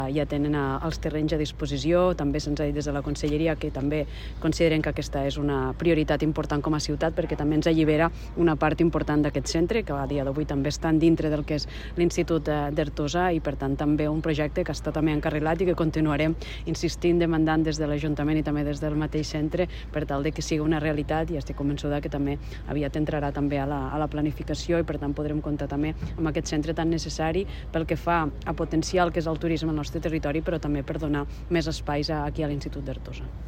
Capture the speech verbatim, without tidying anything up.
Ja tenen els terrenys a disposició, també se'ns ha dit des de la Conselleria que també consideren que aquesta és una prioritat important com a ciutat perquè també ens allibera una part important d'aquest centre que a dia d'avui també estan dintre del que és l'Institut d'Artosa i per tant també un projecte que està també encarrilat i que continuarem insistint, demandant des de l'Ajuntament i també des del mateix centre per tal de que sigui una realitat i estic convençuda que també aviat entrarà també a la, a la planificació i per tant podrem comptar també amb aquest centre tan necessari pel que fa a potenciar el que és el turisme al nostre territori, però també per donar més espais aquí a l'Institut d'Artosa.